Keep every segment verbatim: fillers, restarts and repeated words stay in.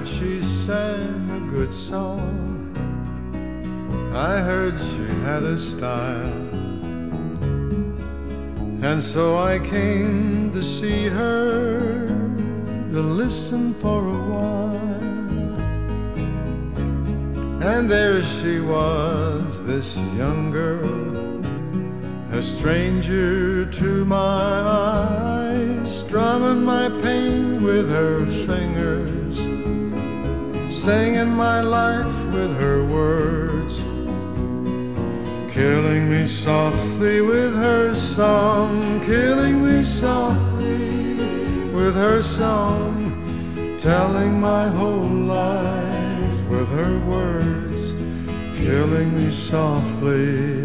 heard she sang a good song. I heard she had a style, and so I came to see her, to listen for a while. And there she was, this young girl, a stranger to my eyes, strumming my pain with her fingers, singing my life with her words, killing me softly with her song, killing me softly with her song, telling my whole life with her words, killing me softly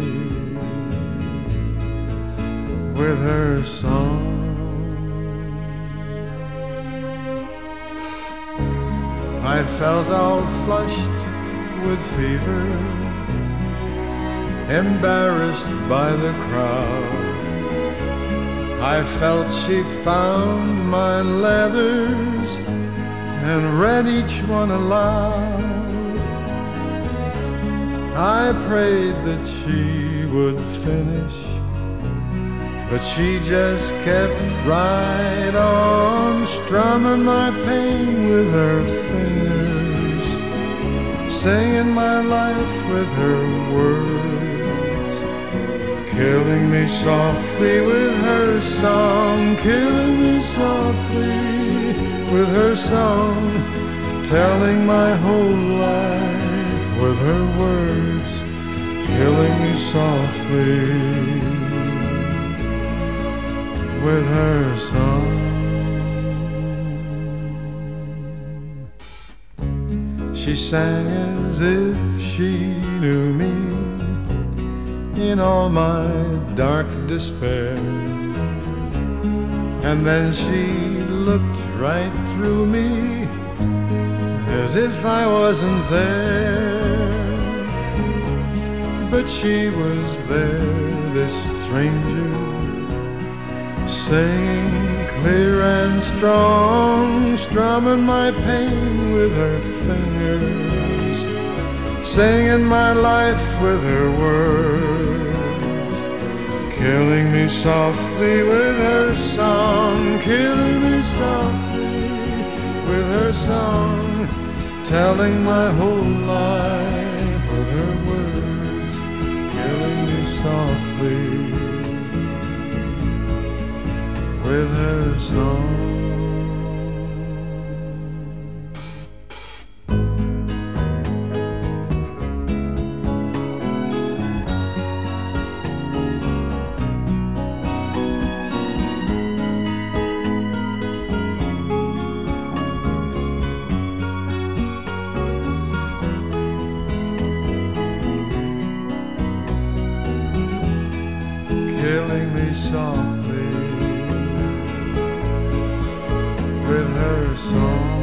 with her song. I felt all flushed with fever, embarrassed by the crowd. I felt she found my letters and read each one aloud. I prayed that she would finish, but she just kept right on, strumming my pain with her fingers, singing my life with her words, killing me softly with her song, killing me softly with her song, telling my whole life with her words, killing me softly with her song. She sang as if she knew me in all my dark despair, and then she looked right through me as if I wasn't there. But she was there, this stranger, singing clear and strong, strumming my pain with her fingers, singing my life with her words, killing me softly with her song, killing me softly with her song, telling my whole life with her words, killing me softly with her song. Killing me softly with her song.